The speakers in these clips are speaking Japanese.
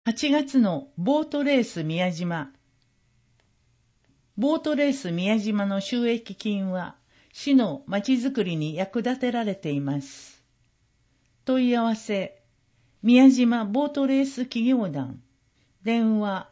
8月のボートレース宮島。ボートレース宮島の収益金は市のまちづくりに役立てられています。問い合わせ、宮島ボートレース企業団、電話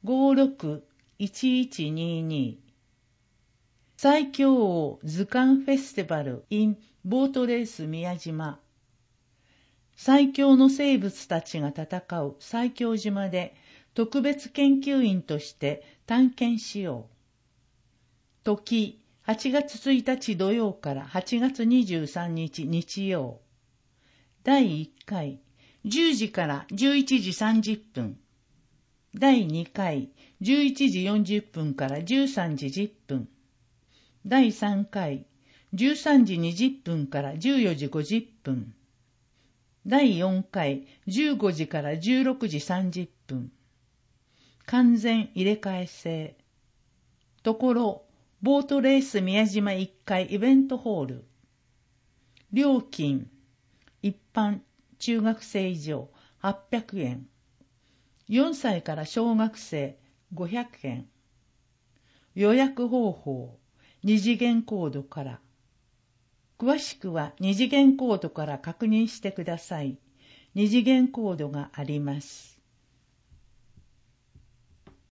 56-1122。最強王図鑑フェスティバル in ボートレース宮島。最強の生物たちが戦う最強島で特別研究員として探検しよう。時、8月1日土曜から8月23日日曜。第1回、10時から11時30分。第2回、11時40分から13時10分。第3回、13時20分から14時50分。第4回、15時から16時30分。完全入れ替え制。ところ、ボートレース宮島1階イベントホール。料金、一般中学生以上800円。4歳から小学生500円。予約方法、二次元コードから。詳しくは二次元コードから確認してください。二次元コードがあります。